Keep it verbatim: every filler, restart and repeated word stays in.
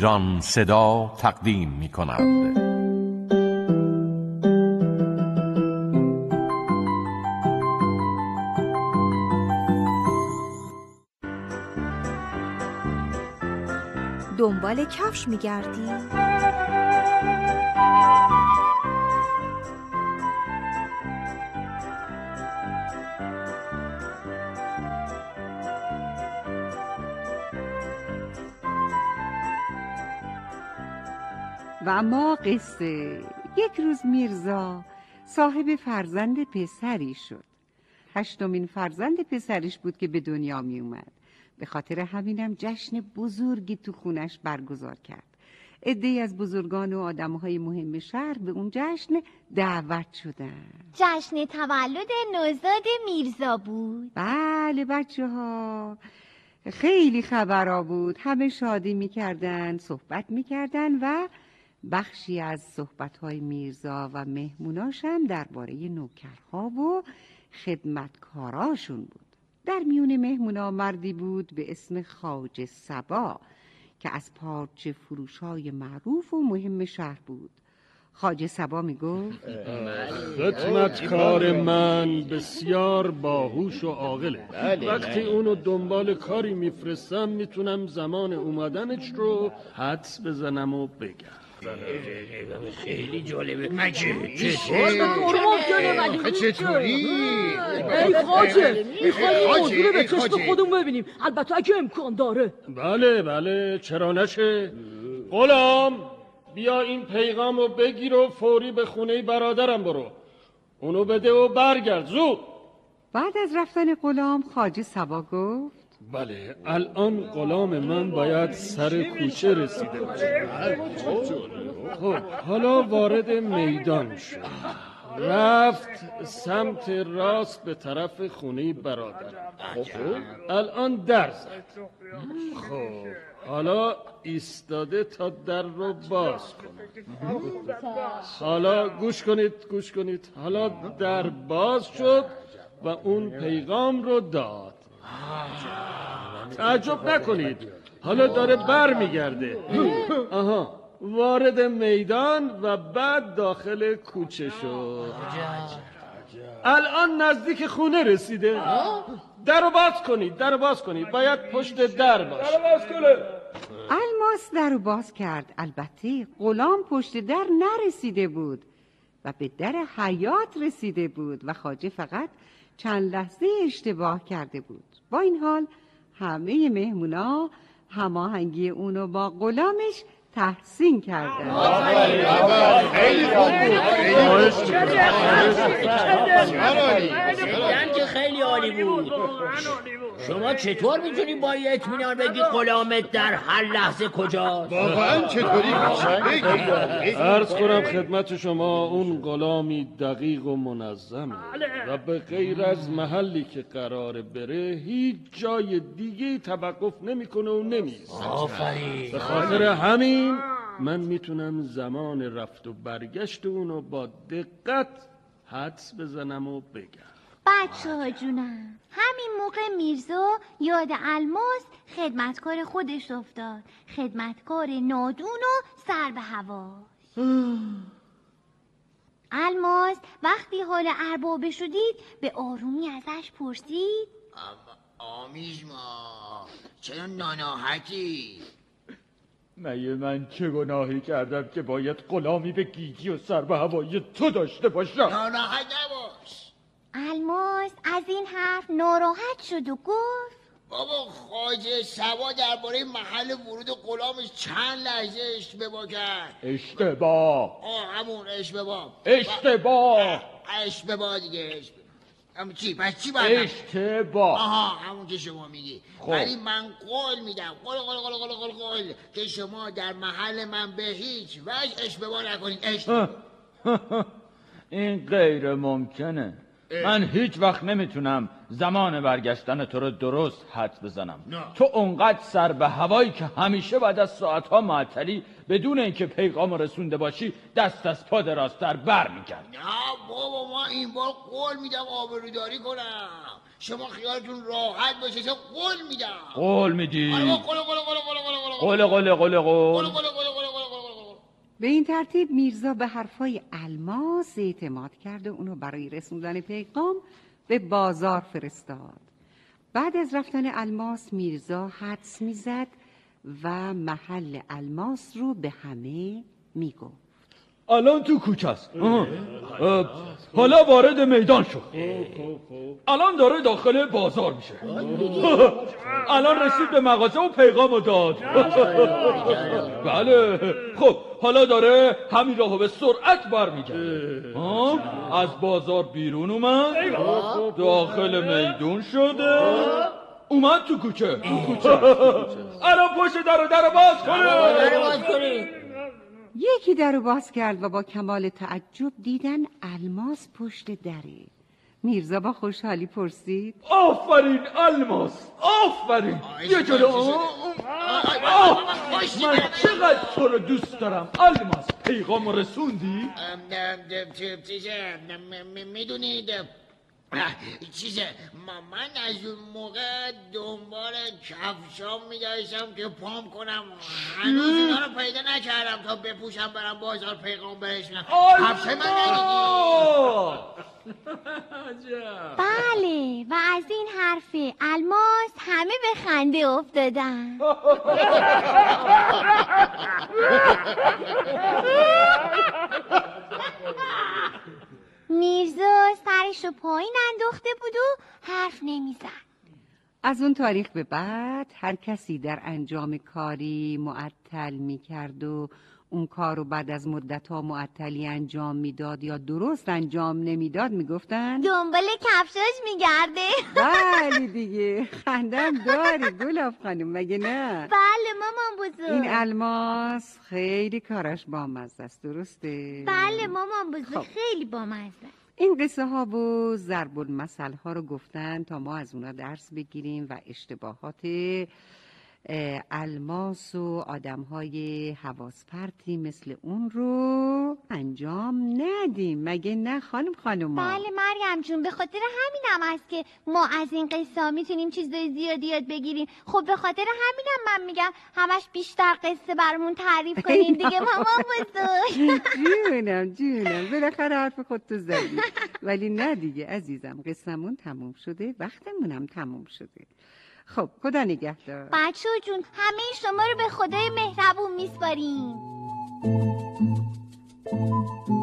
ایران صدا تقدیم می کند. دنبال کفش می گردی؟ و اما قصه. یک روز میرزا صاحب فرزند پسری شد. هشتمین فرزند پسرش بود که به دنیا می اومد. به خاطر همینم جشن بزرگی تو خونش برگزار کرد. عده‌ای از بزرگان و آدم‌های مهم شهر به اون جشن دعوت شدن. جشن تولد نوزاد میرزا بود. بله بچه ها، خیلی خبرها بود. همه شادی میکردن، صحبت میکردن و بخشی از صحبت‌های میرزا و مهموناش هم درباره نوکرها و خدمتکاراشون بود. در میون مهمونا مردی بود به اسم خواجه صبا که از پارچه فروشای معروف و مهم شهر بود. خواجه صبا میگفت خدمتکار من بسیار باهوش و عاقله. وقتی اونو دنبال کاری میفرستم میتونم زمان اومدنش رو حدس بزنم و بگم. خیلی جالبه. مگه چطوری؟ چطوری؟ ای خواجه، میخوایم موضوع رو به چشم خودمون ببینیم، البته اگه امکان داره. بله بله، چرا نشه. غلام بیا این پیغام رو بگیر و فوری به خونه برادرم برو، اونو بده و برگرد زود. بعد از رفتن غلام خواجه صبا گفت بله، الان غلام من باید سر کوچه رسیده باشه. خب حالا وارد میدان شد، رفت سمت راست به طرف خونه برادر. الان در زد. خب حالا ایستاده تا در رو باز کنه. حالا گوش کنید گوش کنید حالا در باز شد و اون پیغام رو داد. تعجب نکنید، حالا داره بر میگرده. آها، وارد میدان و بعد داخل کوچه شد. الان نزدیک خونه رسیده. در رو باز کنید در رو باز کنید باید پشت در باشه. در باز کنه. الماس در رو باز کرد. البته غلام پشت در نرسیده بود و به در حیاط رسیده بود و خواجه فقط چند لحظه اشتباه کرده بود. با این حال همه مهمونا هماهنگی اونو با غلامش تحسین کردن. خیلی خوب بود. دیدن که خیلی عالی بود. شما چطور میتونی با یه اطمینان بگی غلامت در هر لحظه کجاست؟ واقعا چطوری میشه؟ عرض کنم خدمت شما اون غلامی دقیق و منظمه و به غیر از محلی که قراره بره هیچ جای دیگه توقف نمیکنه و نمی‌ایسته. آفرین. به خاطر همین من میتونم زمان رفت و برگشت اونو با دقت حدس بزنم و بگم. بچه ها جونم، همین موقع میرزا یاد الماس خدمتکار خودش افتاد. خدمتکار نادون و سر به هوا. الماس وقتی حال ارباب شدید به آرومی ازش پرسید آمیز ما چرا ناناحتی؟ مگه من چه گناهی کردم که باید غلامی به گیجی و سر به هوای تو داشته باشم؟ ناراحت نباش. الماس از این حرف ناراحت شد و گفت بابا خواجه صبا درباره محل ورود غلامش چند لحظه اشتباه کرد. اشتباه؟ آه همون اشتباه. اشتباه اشتباه دیگه اشتباه. همون چی؟ پس چی باید؟ اشتباه. آها همون که شما میگی. ولی من قول میدم قول قول قول قول قول قول که شما در محل من به هیچ وجه اشتباه نکنید. اشتباه. این غیر ممکنه. من هیچ وقت نمیتونم زمان برگشتن تو رو درست حد بزنم. تو اونقدر سر به هوایی که همیشه بعد از ساعتها معطلی بدون اینکه پیغام رسونده باشی دست از پا دراستر بر میگرد. نه بابا، ما این بار قول میدم آبروداری کنم. شما خیالتون راحت باشه، چه قول میدم. قول میدی؟ قول قول قول قول قول قول قول قول. به این ترتیب میرزا به حرفای الماس اعتماد کرد و اونو برای رسوندن پیغام به بازار فرستاد. بعد از رفتن الماس میرزا حدس میزد و محل الماس رو به همه میگفت. الان تو کوچه است. حالا وارد میدان شد. الان داره داخل بازار میشه. الان رسید به مغازه و پیغامو داد. بله. خب حالا داره همین راهو به سرعت برمیگرده. از بازار بیرون اومد، داخل میدون شده، اومد تو کوچه. الان پشت در در باز کنه. یکی در رو باز کرد و با کمال تعجب دیدن الماس پشت دره. میرزا با خوشحالی پرسید: آفرین الماس، آفرین. یه جلو من چقدر تو رو دوست دارم الماس. پیغام رسوندی؟ میدونید چیزه، من از اون موقع دنبال کفشام میگشتم که پام کنم، هنوز اینا رو پیدا نکردم تا بپوشم برم بازار پیغام برسونم. کفش من ندیدی؟ بله، و از این حرف الماس همه به خنده افتادن. میرزا سرشو پایین انداخته بود و حرف نمیزد. از اون تاریخ به بعد هر کسی در انجام کاری معطل میکرد و اون کار رو بعد از مدت‌ها معطلی انجام میداد یا درست انجام نمیداد میگفتن دنبال کفشاش میگرده. بله دیگه، خندم داری گلاب خانم، مگه نه؟ بله مامان بزرگ. این الماس خیلی کارش بامزه است، درسته؟ بله مامان بزرگ. خب. خیلی بامزه. این قصه ها و ضرب المثل ها رو گفتن تا ما از اونا درس بگیریم و اشتباهات الماس و آدم های حواس پرتی مثل اون رو انجام ندیم، مگه نه خانم خانم؟ بله مریم جون، به خاطر همینم است که ما از این قصه ها میتونیم چیزای زیادی یاد بگیریم. خب به خاطر همینم من میگم همش بیشتر قصه برامون تعریف کنیم دیگه مامان بزرگ. جونم جونم، بالاخره حرف خودتو زدی. ولی نه دیگه عزیزم، قصه‌مون تموم شده، وقتمونم تموم شده. خب خدا نگهدار. بچه جون، همه شما رو به خدای مهربون میسپاریم.